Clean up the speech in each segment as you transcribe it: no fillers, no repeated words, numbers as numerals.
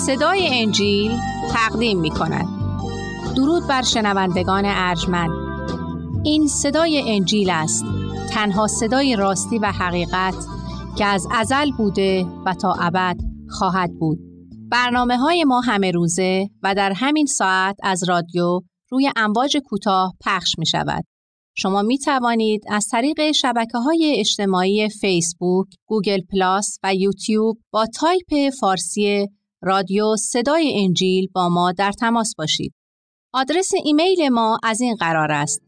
صدای انجیل تقدیم می کند. درود بر شنوندگان ارجمند. این صدای انجیل است، تنها صدای راستی و حقیقت که از ازل بوده و تا ابد خواهد بود. برنامه‌های ما همه روزه و در همین ساعت از رادیو روی امواج کوتاه پخش می شود. شما می توانید از طریق شبکه‌های اجتماعی فیسبوک، گوگل پلاس و یوتیوب با تایپ فارسی رادیو صدای انجیل با ما در تماس باشید. آدرس ایمیل ما از این قرار است: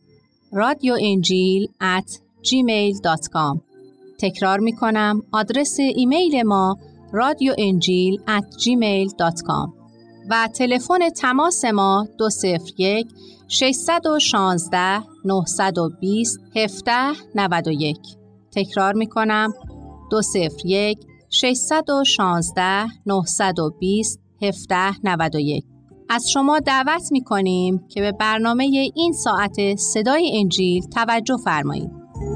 radioenjil@gmail.com. تکرار می کنم، آدرس ایمیل ما radioenjil@gmail.com و تلفن تماس ما 201 616 920 1791. تکرار می کنم، 201 616 920 1791. از شما دعوت می کنیم که به برنامه این ساعت صدای انجیل توجه فرمایید.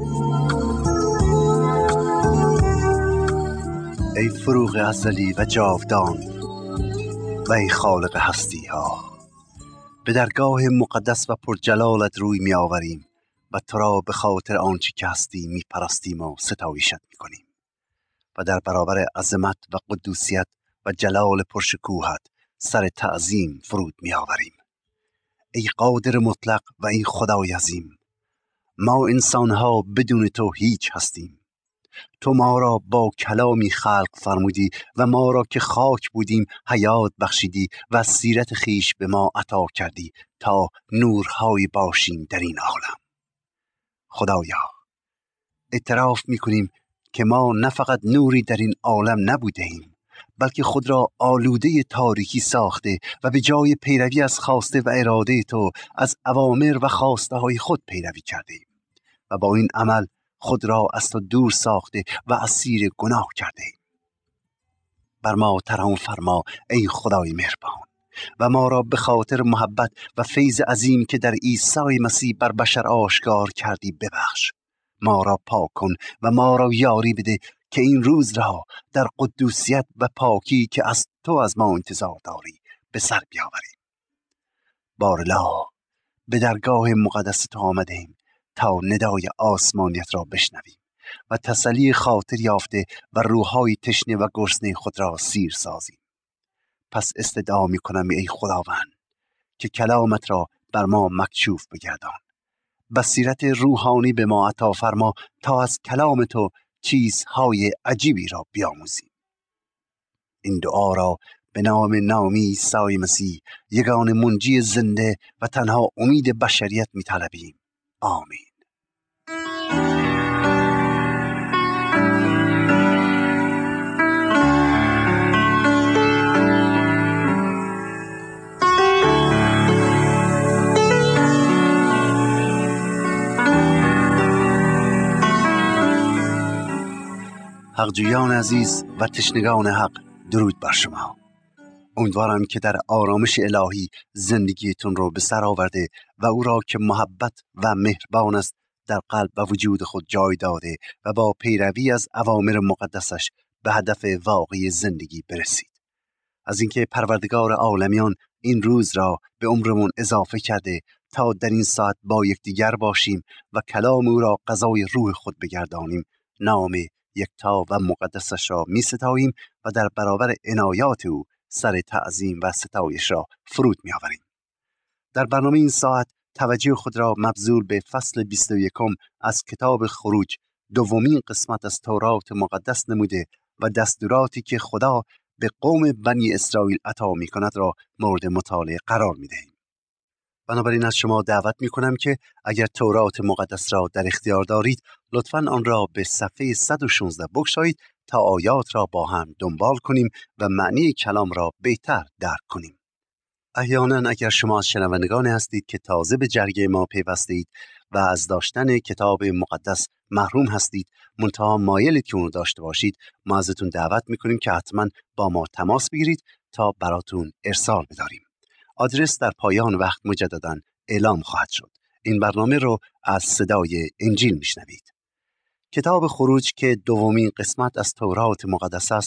ای فروغ ازلی و جاودان و ای خالق هستی ها، به درگاه مقدس و پرجلالت روی می آوریم و تو را به خاطر آنچه که هستی می پرستیم و ستایشت می کنیم و در برابر عظمت و قدوسیت و جلال پرشکوهت سر تعظیم فرود می آوریم. ای قادر مطلق و ای خدای عظیم، ما انسانها بدون تو هیچ هستیم. تو ما را با کلامی خلق فرمودی و ما را که خاک بودیم حیات بخشیدی و سیرت خیش به ما عطا کردی تا نورهای باشیم در این عالم. خدایا، اعتراف می‌کنیم که ما نه فقط نوری در این عالم نبوده ایم، بلکه خود را آلوده تاریکی ساخته و به جای پیروی از خواسته و اراده تو از اوامر و خواسته های خود پیروی کرده ایم و با این عمل خود را از تو دور ساخته و اسیر گناه کرده ایم. بر ما ترحم فرما ای خدای مهربان و ما را به خاطر محبت و فیض عظیم که در عیسی مسیح بر بشر آشکار کردی ببخش. ما را پاک کن و ما را یاری بده که این روز را در قدوسیت و پاکی که از تو از ما انتظار داری به سر بیاوریم. بارلا به درگاه مقدس تو آمدیم تا ندای آسمانیت را بشنویم و تسلی خاطر یافته و روحهای تشنه و گرسنه خود را سیر سازیم. پس استدعا می کنم ای خداوند که کلامت را بر ما مکشوف بگردان، بصیرت روحانی به ما عطا فرما تا از کلام تو چیزهای عجیبی را بیاموزیم. این دعا را به نام عیسی مسیح یگانه منجی زنده و تنها امید بشریت می طلبیم. آمین. حقجویان عزیز و تشنگان حق، درود بر شما. امیدوارم که در آرامش الهی زندگیتون رو به سر آورده و او را که محبت و مهربان است در قلب و وجود خود جای داده و با پیروی از اوامر مقدسش به هدف واقعی زندگی برسید. از اینکه پروردگار عالمیان این روز را به عمرمون اضافه کرده تا در این ساعت با یکدیگر باشیم و کلام او را غذای روح خود بگردانیم، نام یکتا و مقدسش را می ستاییم و در برابر عنایات او سر تعظیم و ستایش را فرود می آوریم. در برنامه این ساعت توجه خود را مبذول به فصل 21 از کتاب خروج، دومین قسمت از تورات مقدس نموده و دستوراتی که خدا به قوم بنی اسرائیل عطا می کند را مورد مطالعه قرار می دهیم. بنابراین از شما دعوت می کنم که اگر تورات مقدس را در اختیار دارید، لطفاً آن را به صفحه 116 بگشایید تا آیات را با هم دنبال کنیم و معنی کلام را بهتر درک کنیم. احیانا اگر شما از شنوندگان هستید که تازه به جرگه ما پیوستید و از داشتن کتاب مقدس محروم هستید، منتها مایلید که اون رو داشته باشید، ما ازتون دعوت میکنیم که حتما با ما تماس بگیرید تا براتون ارسال بداریم. آدرس در پایان وقت مجدداً اعلام خواهد شد. این برنامه رو از صدای انجیل میشنوید. کتاب خروج که دومین قسمت از تورات مقدس است،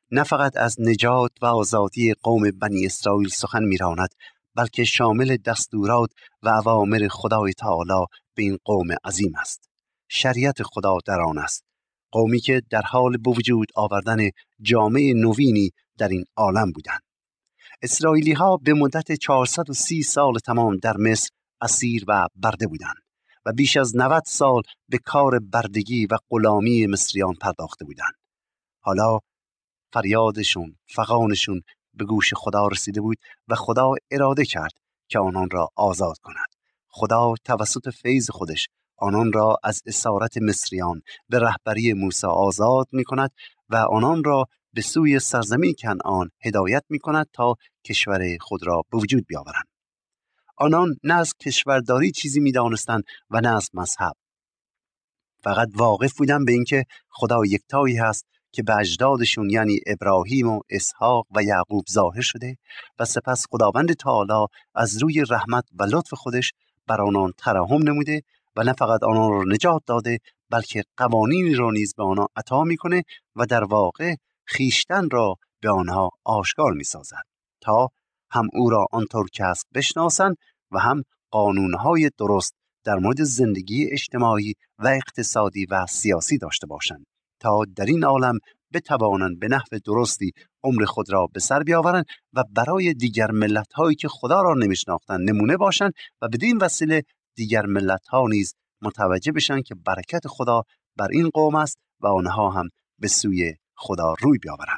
نه فقط از نجات و آزادی قوم بنی اسرائیل سخن می‌راند، بلکه شامل دستورات و اوامر خدای تعالی به این قوم عظیم است. شریعت خدا در آن است، قومی که در حال به وجود آوردن جامعه نوینی در این عالم بودند. اسرائیلی ها به مدت 430 سال تمام در مصر اسیر و برده بودند و بیش از 90 سال به کار بردگی و غلامی مصریان پرداخته بودند. حالا فریادشون، فغانشون به گوش خدا رسیده بود و خدا اراده کرد که آنان را آزاد کند. خدا توسط فیض خودش آنان را از اسارت مصریان به رهبری موسی آزاد می کند و آنان را به سوی سرزمین کنعان هدایت می کند تا کشور خود را به وجود بیاورند. آنان نه از کشورداری چیزی می دانستند و نه از مذهب. فقط واقف بودند به اینکه خدا یکتایی هست که به اجدادشون یعنی ابراهیم و اسحاق و یعقوب ظاهر شده و سپس خداوند تعالی از روی رحمت و لطف خودش بر آنان ترحم نموده و نه فقط آنان را نجات داده بلکه قوانینی را نیز به آنها عطا میکنه و در واقع خیشتن را به آنها آشکار میسازد تا هم او را آنطور که است بشناسند و هم قانونهای درست در مورد زندگی اجتماعی و اقتصادی و سیاسی داشته باشند تا در این عالم بتوانند به نحو درستی عمر خود را به سر بیاورند و برای دیگر ملت‌هایی که خدا را نمی‌شناختند نمونه باشند و بدین وسیله دیگر ملت‌ها نیز متوجه بشن که برکت خدا بر این قوم است و آنها هم به سوی خدا روی بیاورند.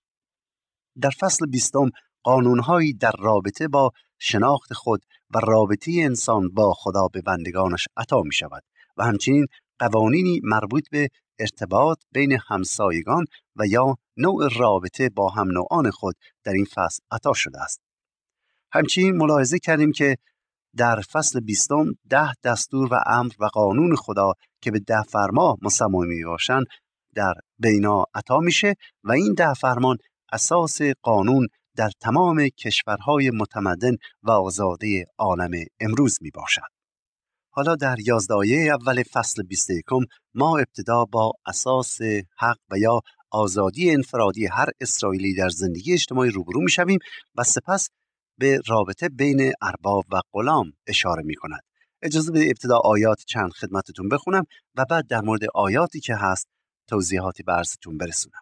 در فصل 20 قانون‌هایی در رابطه با شناخت خود و رابطه انسان با خدا به بندگانش عطا می‌شود و همچنین قوانینی مربوط به ارتباط بین همسایگان و یا نوع رابطه با هم نوعان خود در این فصل عطا شده است. همچنین ملاحظه کردیم که در فصل 20 10 دستور و امر و قانون خدا که به 10 فرمان مسمى میباشند در بینا عطا میشه و این 10 فرمان اساس قانون در تمام کشورهای متمدن و آزاده عالم امروز میباشد. حالا در 11 آیه اول فصل 21 ما ابتدا با اساس حق و یا آزادی انفرادی هر اسرائیلی در زندگی اجتماعی روبرو میشویم و سپس به رابطه بین ارباب و غلام اشاره می کند. اجازه بده ابتدا آیات چند خدمتتون بخونم و بعد در مورد آیاتی که هست توضیحاتی به عرضتون برسونم.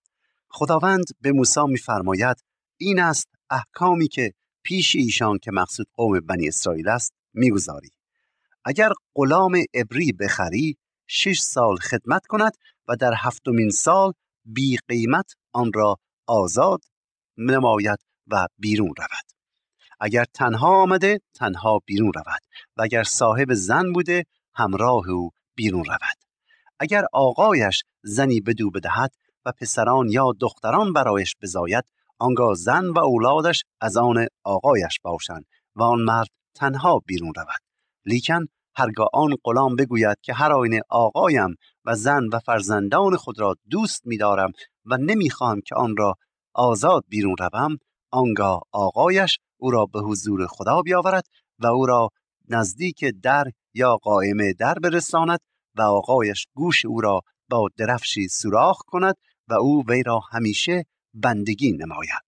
خداوند به موسی می‌فرماید این است احکامی که پیش ایشان که مقصود قوم بنی اسرائیل است می‌گذاری. اگر غلام عبری بخری 6 سال خدمت کند و در 7مین سال بی قیمت آن را آزاد نماید و بیرون رود. اگر تنها آمده تنها بیرون رود و اگر صاحب زن بوده همراه او بیرون رود. اگر آقایش زنی بدو بدهد و پسران یا دختران برایش بزاید آنگاه زن و اولادش از آن آقایش باشند و آن مرد تنها بیرون رود. لیکن هرگاه آن غلام بگوید که هر آینه آقایم و زن و فرزندان خود را دوست می‌دارم و نمی‌خواهم که آن را آزاد بیرون روم، آنگاه آقایش او را به حضور خدا بیاورد و او را نزدیک در یا قائمه در برساند و آقایش گوش او را با درفشی سوراخ کند و او وی را همیشه بندگی نماید.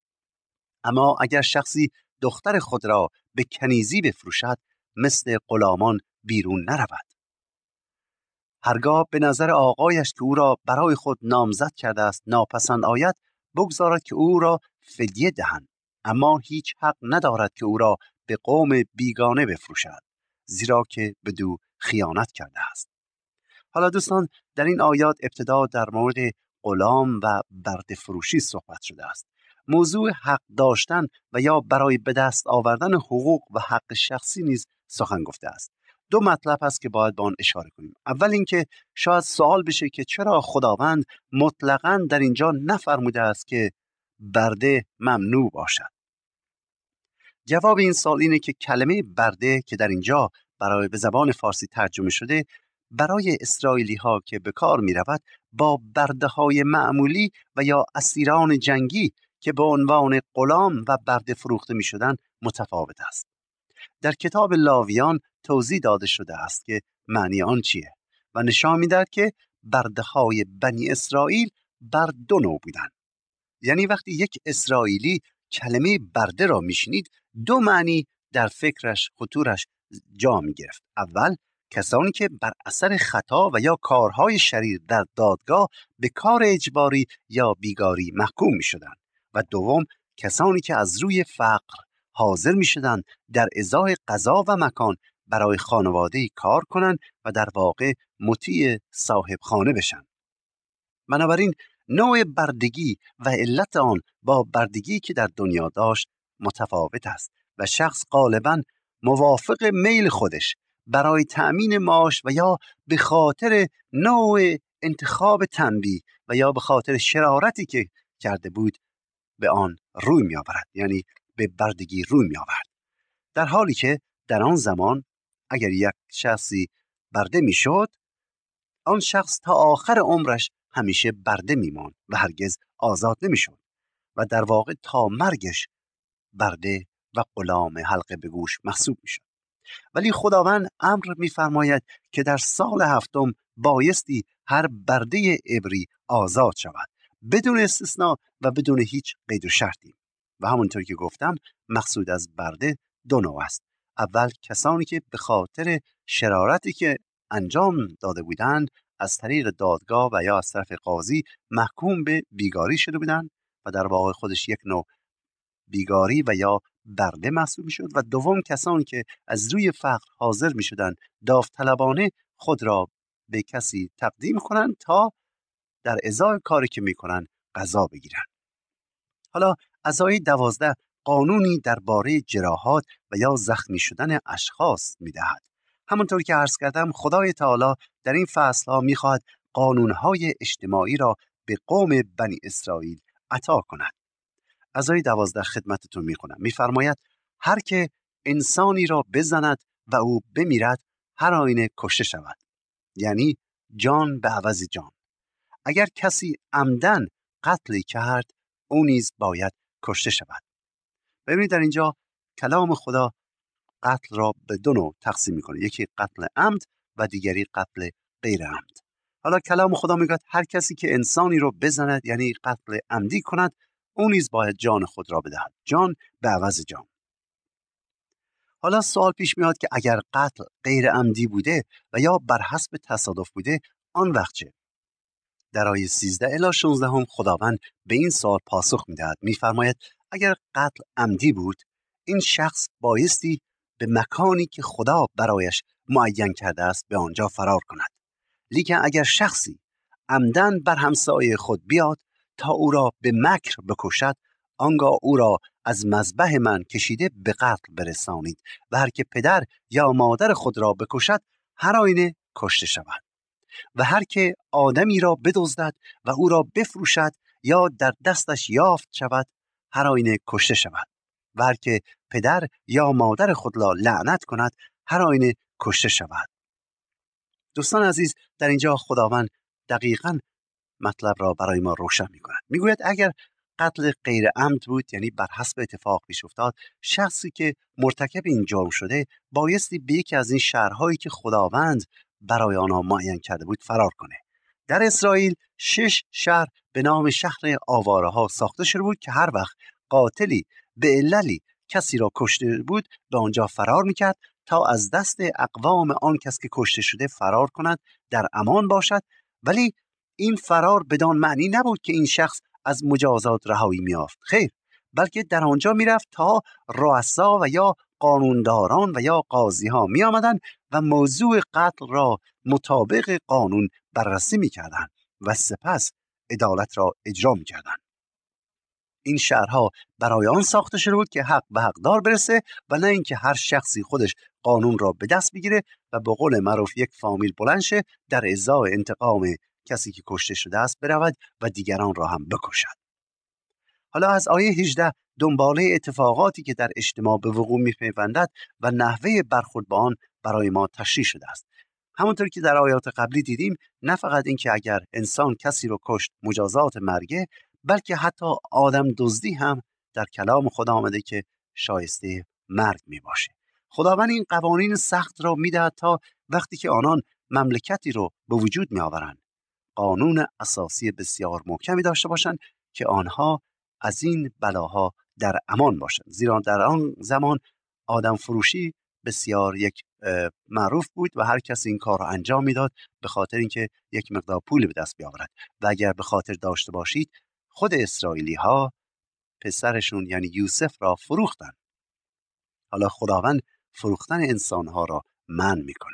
اما اگر شخصی دختر خود را به کنیزی بفروشد مثل غلامان بیرون نرود. هرگاه به نظر آقایش که او را برای خود نامزد کرده است ناپسند آید بگذارد که او را فدیه دهند، اما هیچ حق ندارد که او را به قوم بیگانه بفروشد، زیرا که بدو خیانت کرده است. حالا دوستان در این آیات ابتدا در مورد غلام و برده فروشی صحبت شده است. موضوع حق داشتن و یا برای به دست آوردن حقوق و حق شخصی نیز سخن گفته است. دو مطلب هست که باید به آن اشاره کنیم. اول اینکه شاید سوال بشه که چرا خداوند مطلقاً در اینجا نفرموده است که برده ممنوع باشد. جواب این سوال اینه که کلمه برده که در اینجا برای به زبان فارسی ترجمه شده برای اسرائیلی ها که به کار می رود با برده های معمولی و یا اسیران جنگی که به عنوان غلام و برده فروخته می شدن متفاوت است. در کتاب لاویان توضیح داده شده است که معنی آن چیه و نشان می دهد که برده های بنی اسرائیل بر دو نوع بودند. یعنی وقتی یک اسرائیلی کلمه برده را میشنید، دو معنی در فکرش خطورش جا می گرفت. اول، کسانی که بر اثر خطا و یا کارهای شریر در دادگاه به کار اجباری یا بیگاری محکوم می شدند. و دوم، کسانی که از روی فقر حاضر می شدند در ازای قضا و مکان برای خانواده کار کنند و در واقع مطیع صاحب خانه بشن. بنابراین نوع بردگی و علت آن با بردگی که در دنیا داشت متفاوت است و شخص غالباً موافق میل خودش برای تأمین معاش و یا به خاطر نوع انتخاب تنبیه و یا به خاطر شرارتی که کرده بود به آن روی می آورد، یعنی به بردگی روی می آورد. در حالی که در آن زمان اگر یک شخصی برده می شد، آن شخص تا آخر عمرش همیشه برده می ماند و هرگز آزاد نمی شد و در واقع تا مرگش برده و غلام حلقه به گوش محسوب می شد. ولی خداوند امر می فرماید که در سال هفتم بایستی هر برده عبری آزاد شود، بدون استثناء و بدون هیچ قید و شرطی. و همونطور که گفتم مقصود از برده دو نوع است. اول، کسانی که به خاطر شرارتی که انجام داده بودند از طریق دادگاه و یا از طرف قاضی محکوم به بیگاری شده بودند و در واقع خودش یک نوع بیگاری و یا برده محسوب می شد. و دوم، کسانی که از روی فقر حاضر می شدند داوطلبانه خود را به کسی تقدیم کنند تا در ازای کاری که می کنند قضا بگیرند. حالا از آیه 12 قانونی درباره جراحات و یا زخمی شدن اشخاص می دهد. همونطور که عرض کردم خدای تعالی در این فصل ها می خواهد قانونهای اجتماعی را به قوم بنی اسرائیل عطا کند. از آیه 12 خدمتتون می خونم. می فرماید هر که انسانی را بزند و او بمیرد هر آینه کشته شود، یعنی جان به عوض جان. اگر کسی عمدن قتلی کرد او نیز باید کشته شود. ببینید در اینجا کلام خدا قتل را به دو نوع تقسیم میکنه، یکی قتل عمد و دیگری قتل غیر عمد. حالا کلام خدا میگه هر کسی که انسانی رو بزند، یعنی قتل عمدی کند، اون نیز باید جان خود را بدهد، جان به عوض جان. حالا سوال پیش میاد که اگر قتل غیر عمدی بوده و یا بر حسب تصادف بوده، آن وقت چه؟ در آیه 13 الی 16 هم خداوند به این سوال پاسخ میدهد. میفرماید اگر قتل عمدی بود، این شخص بایستی به مکانی که خدا برایش معین کرده است به آنجا فرار کند. لیکن اگر شخصی عمدن بر همسایه خود بیاد تا او را به مکر بکشد، آنگاه او را از مذبح من کشیده به قتل برسانید و هر که پدر یا مادر خود را بکشد هر آینه کشته شود. و هر که آدمی را بدزدد و او را بفروشد یا در دستش یافت شود هر آینه کشته شود. و هر که پدر یا مادر خود را لعنت کند هر آینه کشته شود. دوستان عزیز، در اینجا خداوند دقیقاً مطلب را برای ما روشن می‌کند. میگوید اگر قتل غیر عمد بود، یعنی بر حسب اتفاق پیش افتاد، شخصی که مرتکب این جرم شده بایستی به یکی از این شهرهایی که خداوند برای آنها معین کرده بود فرار کنه. در اسرائیل 6 شهر به نام شهر آواره‌ها ساخته شده بود که هر وقت قاتلی به عللی کسی را کشته بود به آنجا فرار میکرد تا از دست اقوام آن کس که کشته شده فرار کند، در امان باشد. ولی این فرار بدان معنی نبود که این شخص از مجازات رهایی می‌یافت، خیر، بلکه در آنجا میرفت تا رؤسا و یا قانونداران و یا قاضی ها می آمدن و موضوع قتل را مطابق قانون بررسی می کردن و سپس عدالت را اجرا می کردن. این شهرها برای آن ساخته شده بود که حق به حقدار برسه و نه اینکه هر شخصی خودش قانون را به دست بگیره و به قول معروف یک فامیل بلند شه در ازای انتقام کسی که کشته شده است برود و دیگران را هم بکشد. حالا از آیه 18 دنباله اتفاقاتی که در اجتماع به وقوع می‌پیوندد و نحوه برخورد با آن برای ما تشریح شده است. همونطور که در آیات قبلی دیدیم، نه فقط این که اگر انسان کسی رو کشت مجازات مرگه، بلکه حتی آدم دزدی هم در کلام خدا آمده که شایسته مرگ می باشه. خداوند این قوانین سخت را می‌دهد تا وقتی که آنان مملکتی رو به وجود می‌آورند، قانون اساسی بسیار محکمی داشته باشند که آنها از این بلاها در امان باشند. زیرا در آن زمان آدم فروشی بسیار یک معروف بود و هر کسی این کار رو انجام میداد به خاطر اینکه یک مقدار پول به دست بیاورد. و اگر به خاطر داشته باشید خود اسرائیلی ها پسرشون یعنی یوسف را فروختن. حالا خداوند فروختن انسان ها را منع میکنه.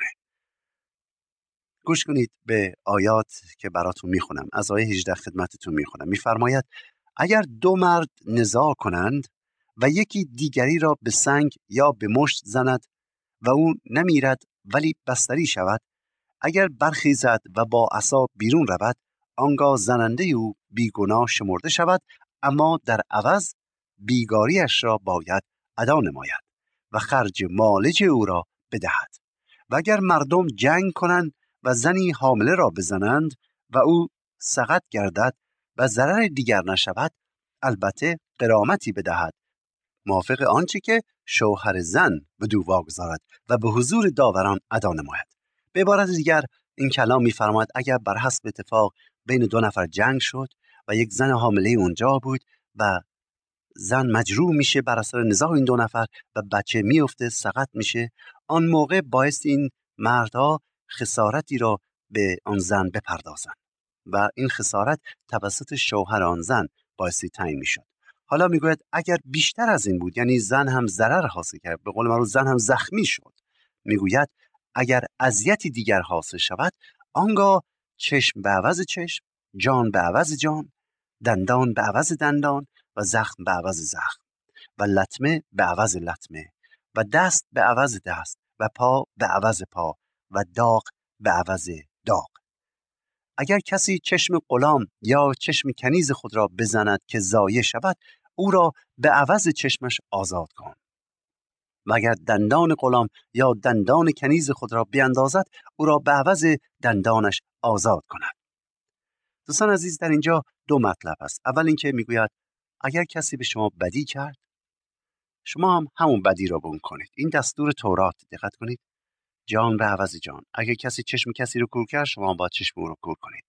گوش کنید به آیات که براتون میخونم. از آیه 18 خدمتتون میخونم. میفرماید اگر دو مرد نزاع کنند و یکی دیگری را به سنگ یا به مشت زند و او نمیرد ولی بستری شود، اگر برخیزد و با عصا بیرون رود، آنگاه زننده او بیگناه شمرده شود، اما در عوض بیگاریش را باید ادا نماید و خرج مالج او را بدهد. و اگر مردم جنگ کنند و زنی حامله را بزنند و او سقط گردد و ضرر دیگر نشود، البته غرامتی بدهد موافق آنچه که شوهر زن بدو واگذارد و به حضور داوران ادا نماید. به عبارت دیگر این کلام می‌فرماید اگر بر حسب اتفاق بین دو نفر جنگ شد و یک زن حامله اونجا بود و زن مجروح میشه بر اثر نزاع این دو نفر و بچه میفته، سقط میشه، آن موقع باعث این مردها خسارتی را به آن زن بپردازند و این خسارت توسط شوهر آن زن باعثی تعیین میشد. حالا میگوید اگر بیشتر از این بود، یعنی زن هم ضرر حاصل کرد، به قول معروف زن هم زخمی شد، میگوید اگر اذیتی دیگر حاصل شود، آنگاه چشم به عوض چشم، جان به عوض جان، دندان به عوض دندان و زخم به عوض زخم و لطمه به عوض لطمه و دست به عوض دست و پا به عوض پا و داغ به عوض داغ. اگر کسی چشم غلام یا چشم کنیز خود را بزند که ضایع شود، او را به عوض چشمش آزاد کن. و اگر دندان غلام یا دندان کنیز خود را بیندازد، او را به عوض دندانش آزاد کند. دوستان عزیز، در اینجا دو مطلب است. اول اینکه میگوید اگر کسی به شما بدی کرد، شما هم همون بدی را به اون کنید. این دستور تورات، دقت کنید، جان به عوض جان. اگر کسی چشم کسی رو کور کرد، شما باید چشم او رو کور کنید.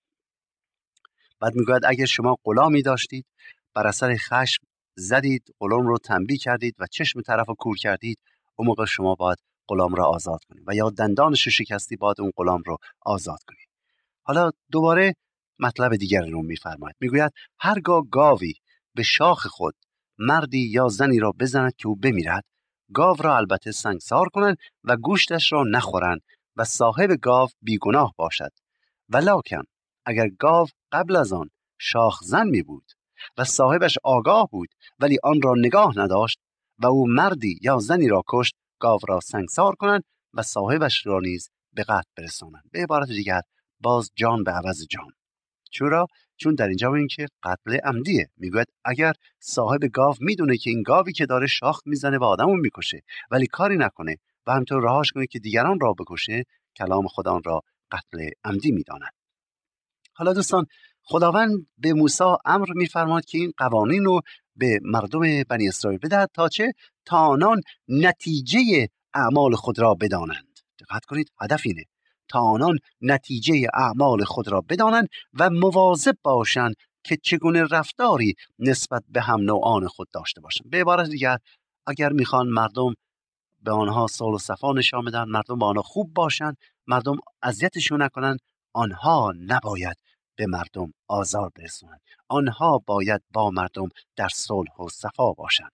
بعد میگوید اگر شما غلامی داشتید، بر اثر خشم زدید، غلام رو تنبیه کردید و چشم طرف رو کور کردید، اون موقع شما باید غلام را آزاد کنید و یا دندانش رو شکستی، باید اون غلام رو آزاد کنید. حالا دوباره مطلب دیگری رو میفرماید. میگوید هرگاه گاوی به شاخ خود مردی یا زنی را بزند که او بمیرد، گاو را البته سنگسار کنند و گوشتش را نخورند و صاحب گاو بیگناه باشد. ولکن اگر گاو قبل از آن شاخ زن می بود و صاحبش آگاه بود ولی آن را نگاه نداشت و او مردی یا زنی را کشت، گاو را سنگسار کنند و صاحبش را نیز به قتل برسانند. به عبارت دیگر باز جان به عوض جان. چرا؟ چون در اینجا این که قتل عمدیه. میگوید اگر صاحب گاو میدونه که این گاوی که داره شاخ میزنه و آدمو میکشه ولی کاری نکنه و همینطور رهاش کنه که دیگران را بکشه، کلام خدا را قتل عمدی میداند. حالا دوستان، خداوند به موسی امر میفرماد که این قوانین رو به مردم بنی اسرائیل بدهد تا چه؟ تا آنان نتیجه اعمال خود را بدانند. دقت کنید، هدف اینه تا آنان نتیجه اعمال خود را بدانند و مواظب باشند که چگونه رفتاری نسبت به هم نوعان خود داشته باشند. به عبارت دیگر اگر میخوان مردم به آنها صلح و صفا نشان بدن، مردم با آنها خوب باشند، مردم اذیتشون نکنند، آنها نباید به مردم آزار برسونند. آنها باید با مردم در صلح و صفا باشند.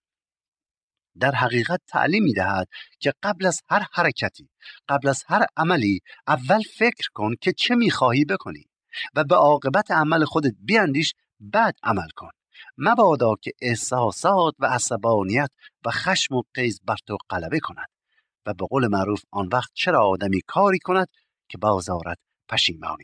در حقیقت تعلیم می‌دهد که قبل از هر حرکتی، قبل از هر عملی، اول فکر کن که چه می‌خواهی بکنی و به عاقبت عمل خودت بیاندیش، بعد عمل کن. مبادا که احساسات و عصبانیت و خشم و غیظ بر تو غلبه کند و به قول معروف آن وقت چرا آدمی کاری کند که بازآرد پشیمانی.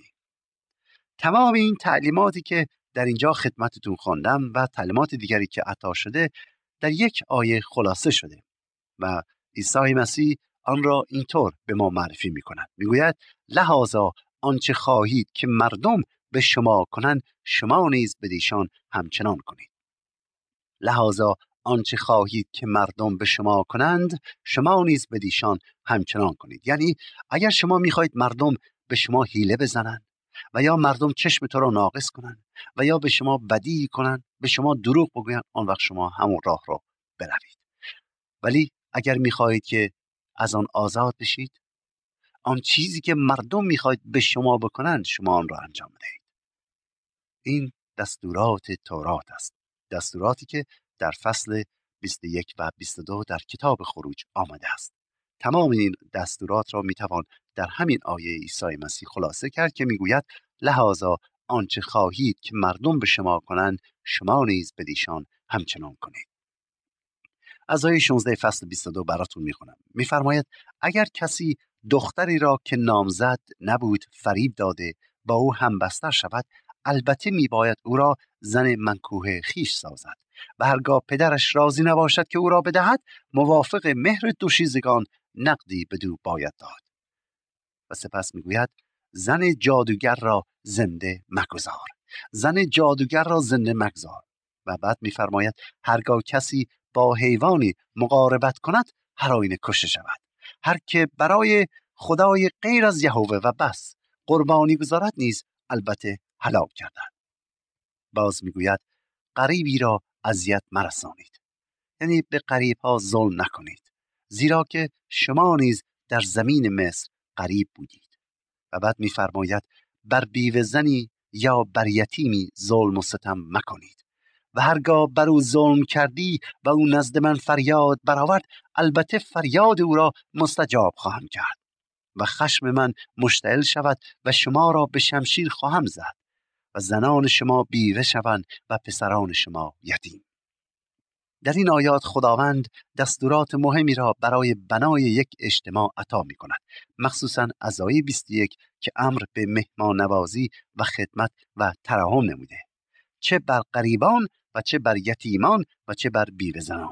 تمام این تعلیماتی که در اینجا خدمتتون خواندم و تعلیمات دیگری که عطا شده در یک آیه خلاصه شده و عیسی مسیح آن را اینطور به ما معرفی می کند. می گوید لحاظا آنچه خواهید که مردم به شما کنند، شما نیز بدیشان همچنان کنید. لحاظا آنچه خواهید که مردم به شما کنند، شما نیز بدیشان همچنان کنید. یعنی اگر شما می خواهید مردم به شما حیله بزنند و یا مردم چشم تو را ناقص کنند و یا به شما بدی کنند به شما دروغ بگویند، آن وقت شما همون راه رو بروید. ولی اگر میخواهید که از آن آزاد بشید، آن چیزی که مردم میخواهید به شما بکنند شما آن را انجام بدهید. این دستورات تورات است، دستوراتی که در فصل 21 و 22 در کتاب خروج آمده است. تمام این دستورات را میتوان در همین آیه عیسی مسیح خلاصه کرد که میگوید لحاظا آنچه خواهید که مردم به شما کنند شما نیز بدیشان همچنان کنید. از آیه 16 فصل 22 براتون میخونم. میفرماید اگر کسی دختری را که نامزد نبود فریب داده با او همبستر شود، البته میباید او را زن منکوح خیش سازد و هرگاه پدرش راضی نباشد که او را بدهد، موافق مهر دوشیزگان نقدی بدو باید داد. و سپس میگوید زن جادوگر را زنده مگذار، زن جادوگر را زنده مگذار. و بعد میفرماید هرگاه کسی با حیوانی مقاربت کند هر آینه کشته شود. هر که برای خدای غیر از یهوه و بس قربانی گذارد نیز البته هلاک گردد. باز میگوید غریبی را اذیت مرسانید، یعنی به غریب ها ظلم نکنید، زیرا که شما نیز در زمین مصر غریب بودید. و بعد میفرماید بر بیوه زنی یا بر یتیمی ظلم و ستم مکنید و هرگاه بر او ظلم کردی و او نزد من فریاد برآورد، البته فریاد او را مستجاب خواهم کرد و خشم من مشتعل شود و شما را به شمشیر خواهم زد و زنان شما بیوه شوند و پسران شما یتیم. در این آیات خداوند دستورات مهمی را برای بنای یک اجتماع عطا می کند، مخصوصاً از آیه 21 که امر به مهمان نوازی و خدمت و ترحم نموده، چه بر غریبان و چه بر یتیمان و چه بر بیوه زنان.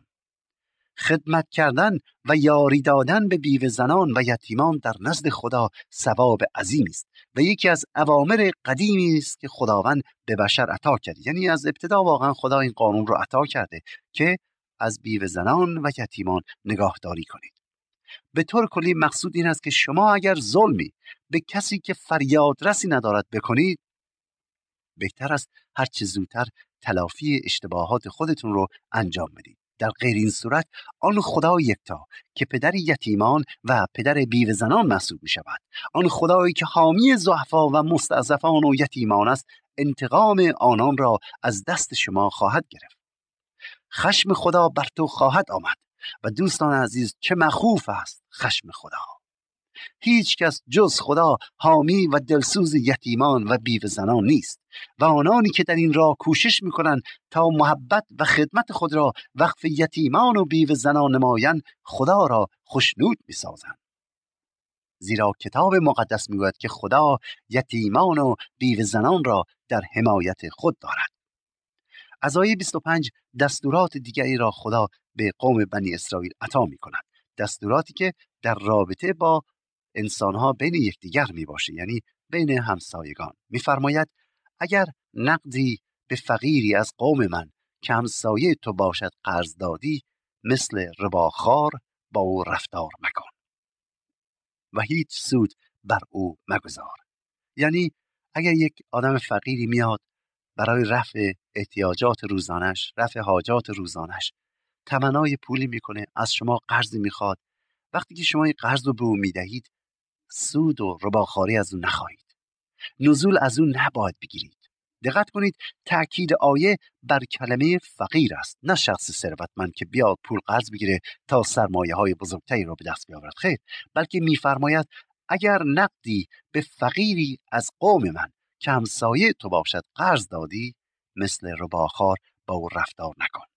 خدمت کردن و یاری دادن به بیوه زنان و یتیمان در نزد خدا ثواب عظیمی است و یکی از اوامر قدیمی است که خداوند به بشر عطا کرده. یعنی از ابتدا واقعا خدا این قانون رو عطا کرده که از بیوه زنان و یتیمان نگاهداری کنید. به طور کلی مقصود این است که شما اگر ظلمی به کسی که فریاد رسی ندارد بکنید، بهتر است هر چه زودتر تلافی اشتباهات خودتون رو انجام بدید. در غیر این صورت آن خدای یکتا که پدر یتیمان و پدر بیوه زنان محسوب می شود، آن خدایی که حامی ضعفا و مستضعفان و یتیمان است، انتقام آنان را از دست شما خواهد گرفت. خشم خدا بر تو خواهد آمد. و دوستان عزیز، چه مخوف است خشم خدا. هیچ کس جز خدا حامی و دلسوز یتیمان و بیوه زنان نیست و آنانی که در این راه کوشش میکنند تا محبت و خدمت خود را وقف یتیمان و بیوه زنان نمایند، خدا را خشنود میسازند. زیرا کتاب مقدس میگوید که خدا یتیمان و بیوه زنان را در حمایت خود دارد. از آیه 25 دستورات دیگری را خدا به قوم بنی اسرائیل عطا میکند، دستوراتی که در رابطه با انسانها بین یکدیگر می باشه، یعنی بین همسایگان. میفرماید اگر نقدی به فقیری از قوم من که همسایه تو باشد قرض دادی، مثل رباخوار با او رفتار مکن و هیچ سود بر او مگذار. یعنی اگر یک آدم فقیری میاد برای رفع احتیاجات روزانش، رفع حاجات روزانش تمنای پولی میکنه، از شما قرضی میخواد، وقتی که شما این قرض رو به او میدهید، سود و رباخواری از اون نخواهید، نزول از اون نباید بگیرید. دقت کنید، تأکید آیه بر کلمه فقیر است، نه شخص ثروتمند که بیاد پول قرض بگیره تا سرمایه های بزرگتری رو به دست بیاورد. خیر، بلکه میفرماید اگر نقدی به فقیری از قوم من که همسایه تو باشد قرض دادی، مثل رباخوار با او رفتار نکن.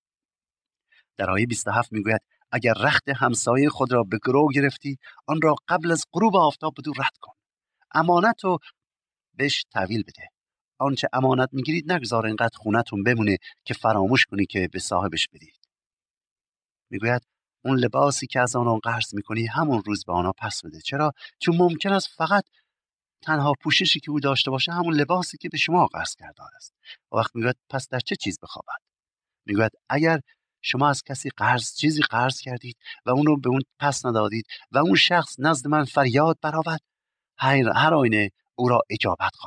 در آیه 27 میگوید اگر رخت همسایه خود را به گرو گرفتی، آن را قبل از غروب آفتاب بدو رد کن. امانت رو بهش تحویل بده. آنچه امانت میگیرید نگذار اینقدر خونتون بمونه که فراموش کنی که به صاحبش بدید. میگوید اون لباسی که از آن قرض میکنی همون روز به آنها پس بده. چرا؟ چون ممکن است فقط تنها پوششی که او داشته باشه همون لباسی که به شما قرض کرده است. و وقت میگوید پس در چه چیز بخوابد؟ میگوید اگر شما از کسی چیزی قرض کردید و اون رو به اون پس ندادید و اون شخص نزد من فریاد برآورد، هر آینه او را اجابت خواهم کرد.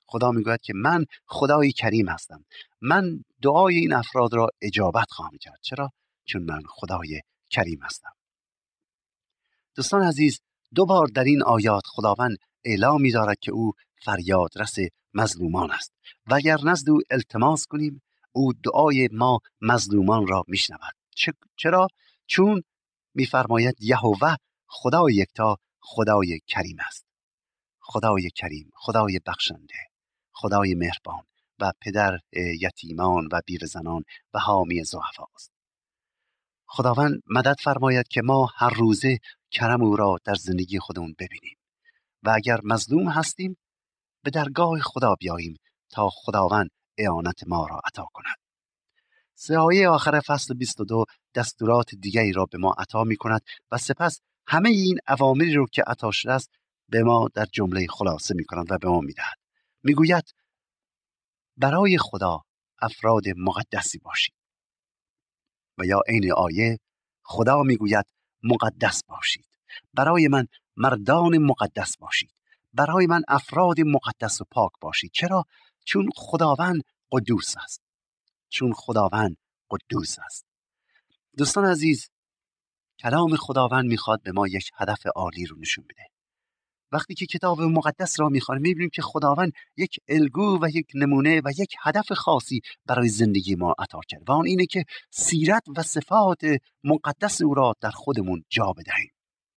خدا میگوید که من خدای کریم هستم. من دعای این افراد را اجابت خواهم کرد. چرا؟ چون من خدای کریم هستم. دوستان عزیز، 2 بار در این آیات خداوند اعلام می‌دارد که او فریادرس مظلومان است و اگر نزد او التماس کنیم او دعای ما مظلومان را میشنود. چرا؟ چون میفرماید یهوه خدای یکتا خدای کریم است. خدای کریم، خدای بخشنده، خدای مهربان و پدر یتیمان و بیوه‌زنان و حامی ضعفا است. خداوند مدد فرماید که ما هر روزه کرم او را در زندگی خودمون ببینیم و اگر مظلوم هستیم به درگاه خدا بیاییم تا خداوند اعانت ما را عطا کند. 3 آیه آخر فصل 22 دستورات دیگری را به ما عطا می کند و سپس همه این اوامری رو که عطا شده است به ما در جمله خلاصه می کند و به ما می دهد. می گوید برای خدا افراد مقدسی باشید. و یا عین آیه خدا می گوید مقدس باشید. برای من مردان مقدس باشید. برای من افراد مقدس و پاک باشید. چرا؟ چون خداوند قدوس است. چون خداوند قدوس است. دوستان عزیز، کلام خداوند میخواد به ما یک هدف عالی رو نشون بده. وقتی که کتاب مقدس را میخوانیم میبینیم که خداوند یک الگو و یک نمونه و یک هدف خاصی برای زندگی ما عطا کرد و آن اینه که سیرت و صفات مقدس او را در خودمون جا بدهیم.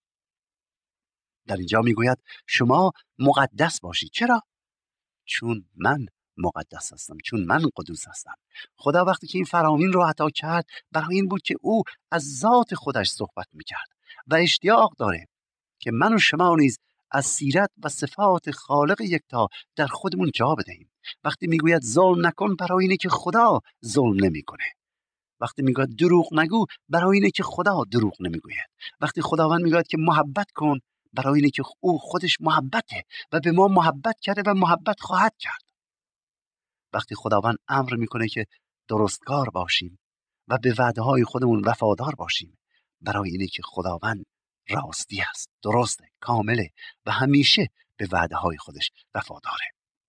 در اینجا میگوید شما مقدس باشید. چرا؟ چون من مقدس هستم، چون من قدوس هستم. خدا وقتی که این فرامین رو عطا کرد برای این بود که او از ذات خودش صحبت میکرد و اشتیاق داره که من و شما نیز از سیرت و صفات خالق یکتا در خودمون جا بدهیم. وقتی میگوید ظلم نکن برای اینه که خدا ظلم نمیکنه. وقتی میگوید دروغ نگو برای اینه که خدا دروغ نمیگوید. وقتی خداوند میگوید که محبت کن برای اینه که او خودش محبته و به ما محبت کرده و محبت خواهد کرد. وقتی خداوند امر میکنه که درستکار باشیم و به وعده های خودمون وفادار باشیم برای اینه که خداوند راستی است، درسته، کامله و همیشه به وعده های خودش وفاداره.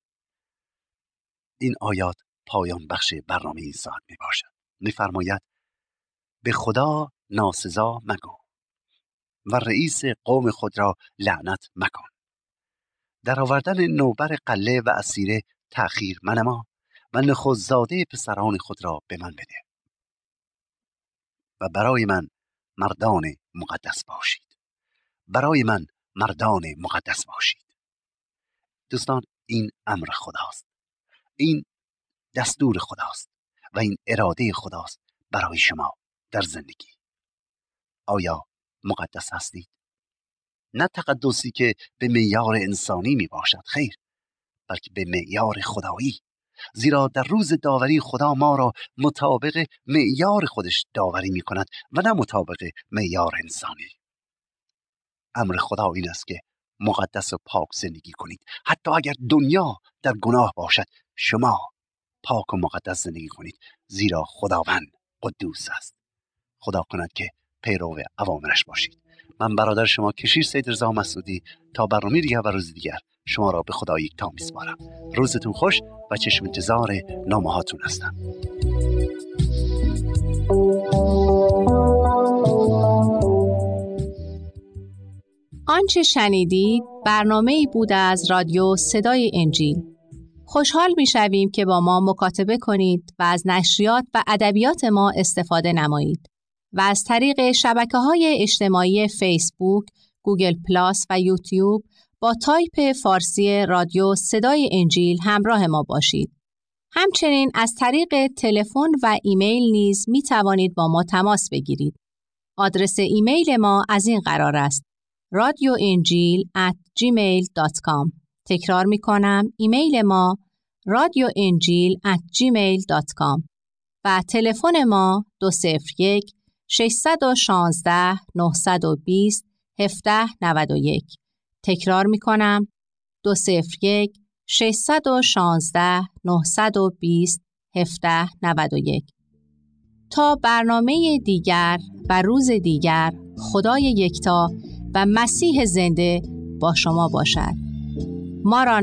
این آیات پایان بخش برنامه این ساعت می باشد. میفرماید به خدا ناسزا مگو و رئیس قوم خود را لعنت مکن. در آوردن نوبر قله و اسیره تأخیر منما و نخستزاده پسران خود را به من بده و برای من مردان مقدس باشید. برای من مردان مقدس باشید. دوستان، این امر خداست، این دستور خداست و این اراده خداست برای شما در زندگی. آیا مقدس هستید؟ نه تقدسی که به معیار انسانی می باشد، خیر، بلکه به معیار خدایی. زیرا در روز داوری خدا ما را مطابق معیار خودش داوری می کند و نه مطابق معیار انسانی. امر خدا این است که مقدس و پاک زندگی کنید. حتی اگر دنیا در گناه باشد شما پاک و مقدس زندگی کنید، زیرا خداوند قدوس است. خدا کند که پیرو اوامرش باشید. من برادر شما کشیر سید رضا مسعودی تا برنامه دیگر و روز دیگر شما را به خدا یکتا می‌سپارم. روزتون خوش و چشم انتظار نامه‌هاتون هستم. آنچه شنیدید برنامه‌ای بود از رادیو صدای انجیل. خوشحال می‌شویم که با ما مکاتبه کنید و از نشریات و ادبیات ما استفاده نمایید و از طریق شبکه‌های اجتماعی فیسبوک، گوگل پلاس و یوتیوب با تایپ فارسی رادیو صدای انجیل همراه ما باشید. همچنین از طریق تلفن و ایمیل نیز می توانید با ما تماس بگیرید. آدرس ایمیل ما از این قرار است: radioenjil@gmail.com. تکرار می کنم، ایمیل ما radioenjil@gmail.com و تلفن ما 201 616 920 1791. تکرار می کنم، 201 616 920 1791. تا برنامه دیگر و روز دیگر، خدای یکتا و مسیح زنده با شما باشد. ما را